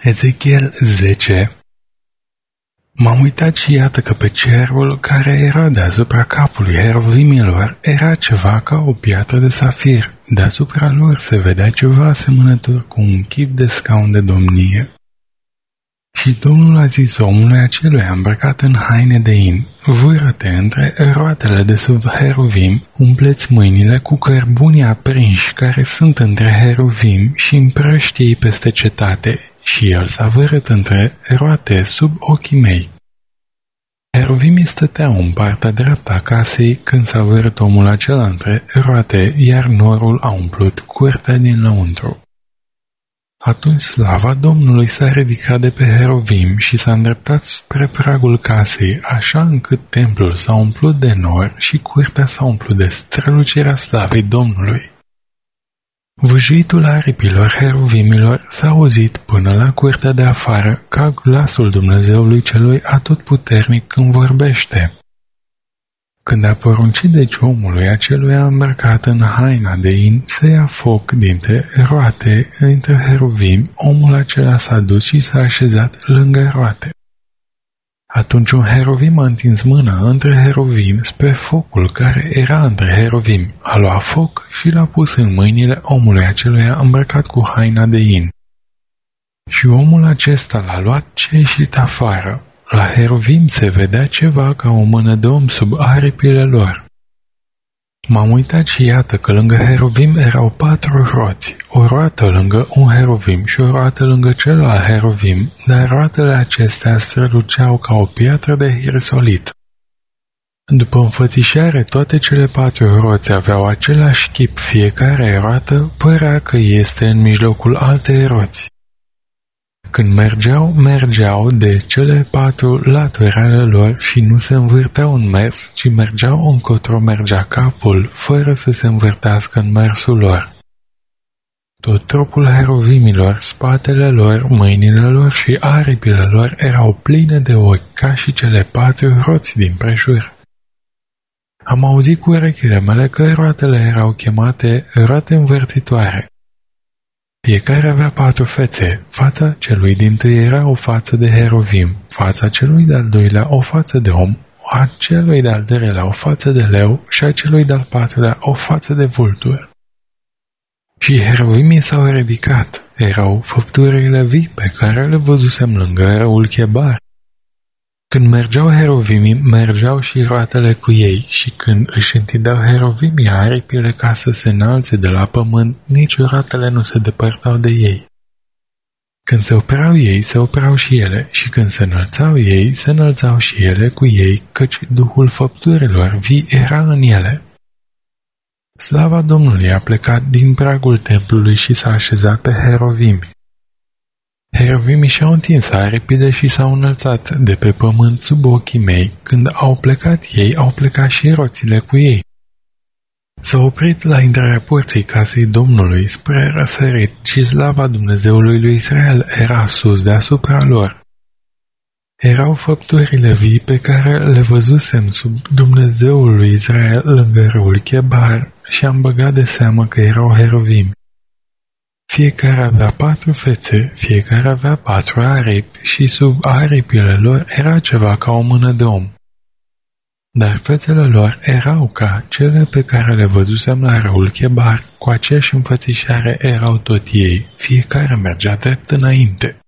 Ezechiel 10. M-am uitat și iată că pe cerul care era deasupra capului heruvimilor era ceva ca o piatră de safir. Deasupra lor se vedea ceva asemănător cu un chip de scaun de domnie. Și Domnul a zis omului acelui îmbrăcat în haine de in: vâră-te între roatele de sub heruvim, umpleți mâinile cu cărbunii aprinși care sunt între heruvim și împrăștii peste cetate. Și el s-a vărât între roate sub ochii mei. Heruvimii stăteau în partea dreaptă a casei când s-a vărât omul acela între roate, iar norul a umplut curtea din lăuntru. Atunci slava Domnului s-a ridicat de pe heruvim și s-a îndreptat spre pragul casei, așa încât templul s-a umplut de nor și curtea s-a umplut de strălucirea slavei Domnului. Vâjuitul aripilor heruvimilor s-a auzit până la curtea de afară, ca glasul Dumnezeului celui atotputernic când vorbește. Când a poruncit deci omului aceluia îmbrăcat în haina de in să ia foc dintre roate între heruvimi, omul acela s-a dus și s-a așezat lângă roate. Atunci un heruvim a întins mâna între heruvim spre focul care era între heruvim, a luat foc și l-a pus în mâinile omului aceluia îmbrăcat cu haina de in. Și omul acesta l-a luat și a ieșit afară. La heruvim se vedea ceva ca o mână de om sub aripile lor. M-am uitat și iată că lângă heruvim erau 4 roți, o roată lângă un heruvim și o roată lângă celălalt heruvim, dar roatele acestea străluceau ca o piatră de hirsolit. După înfățișare, toate cele 4 roți aveau același chip, fiecare roată părea că este în mijlocul altei roți. Când mergeau de cele 4 laturi ale lor și nu se învârteau în mers, ci mergeau încotro mergea capul, fără să se învârtească în mersul lor. Tot trupul heruvimilor, spatele lor, mâinile lor și aripile lor erau pline de ochi, ca și cele 4 roți din prejur. Am auzit cu urechile mele că roatele erau chemate roate învârtitoare. Fiecare avea 4 fețe, fața celui dintâi era o față de heruvim, fața celui de-al doilea o față de om, a celui de-al treilea o față de leu și a celui de-al patrulea o față de vultur. Și heruvimii s-au ridicat, erau făpturile vii pe care le văzusem lângă râul Chebar. Când mergeau heruvimii, mergeau și roatele cu ei, și când își întindeau heruvimii aripile ca să se înalțe de la pământ, nici roatele nu se depărtau de ei. Când se opreau ei, se opreau și ele, și când se înălțau ei, se înălțau și ele cu ei, căci duhul făpturilor vii era în ele. Slava Domnului a plecat din pragul templului și s-a așezat pe heruvimi. Heruvimii și-au întins aripile și s-au înălțat de pe pământ sub ochii mei. Când au plecat ei, au plecat și roțile cu ei. S-au oprit la intrarea porții casei Domnului spre răsărit și slava Dumnezeului lui Israel era sus deasupra lor. Erau făpturile vii pe care le văzusem sub Dumnezeul lui Israel lângă râul Chebar și am băgat de seamă că erau heruvimi. Fiecare avea 4 fețe, fiecare avea 4 aripi și sub aripile lor era ceva ca o mână de om. Dar fețele lor erau ca cele pe care le văzusem la râul Chebar, cu aceeași înfățișare erau tot ei, fiecare mergea drept înainte.